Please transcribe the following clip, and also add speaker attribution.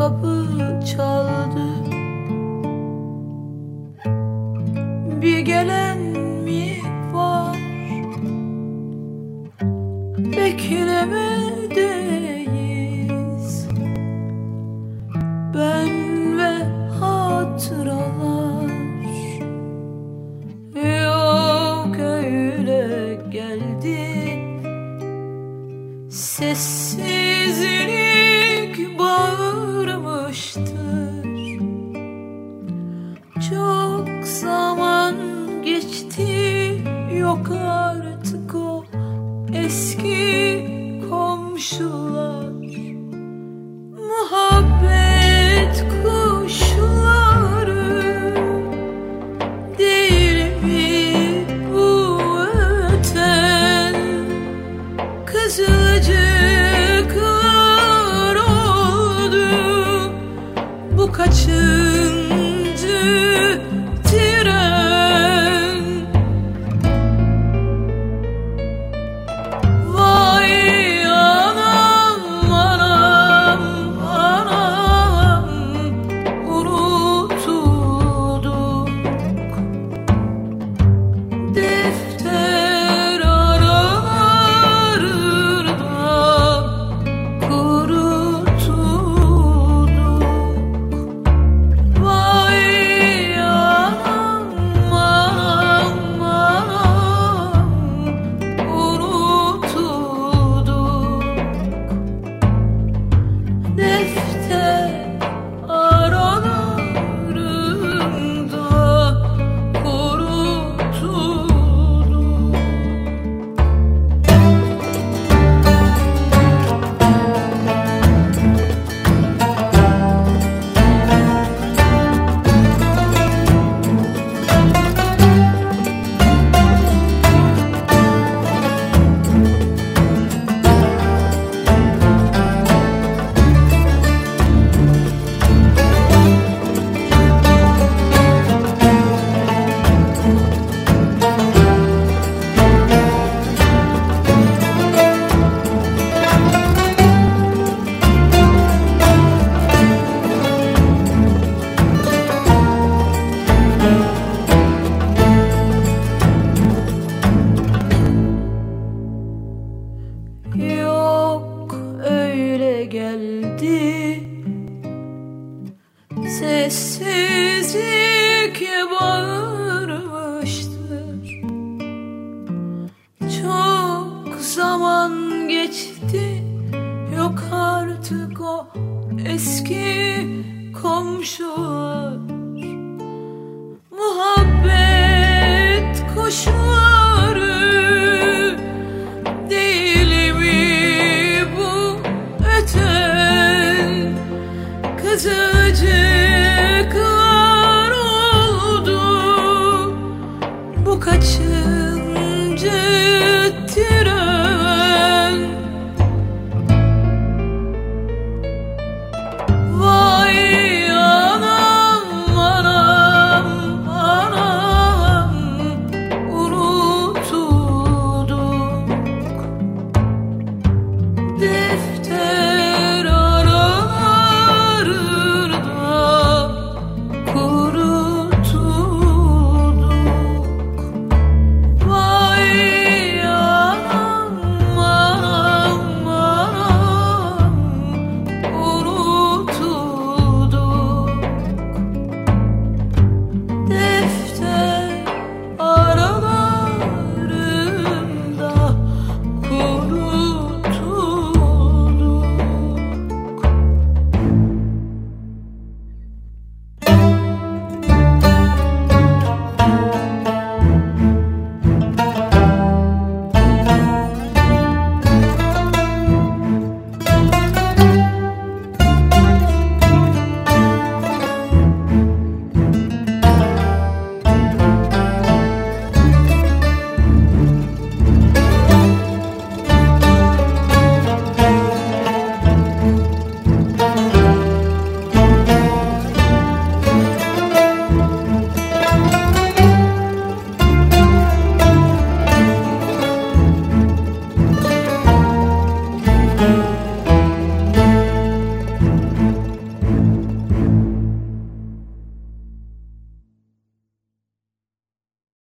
Speaker 1: kapı çaldı. Bir gelen mi var? Beklemedeyiz ben ve hatıralar. Yok öyle geldi, sessizlik bağırmıştır. Çok zaman geçti, yok artık o eski komşular. Muhabbet kuşları değil mi bu öten? Kızılcıklar oldu, bu kaçıncı tren? Vay anam anam anam, unutulduk. Defter aralarında kurutulduk. Vay anam anam anam, unutulduk. Defter aralarında kurutulduk. Yok öyle geldi, sessizlik bağırmıştır. Çok zaman geçti, yok artık o eski komşular.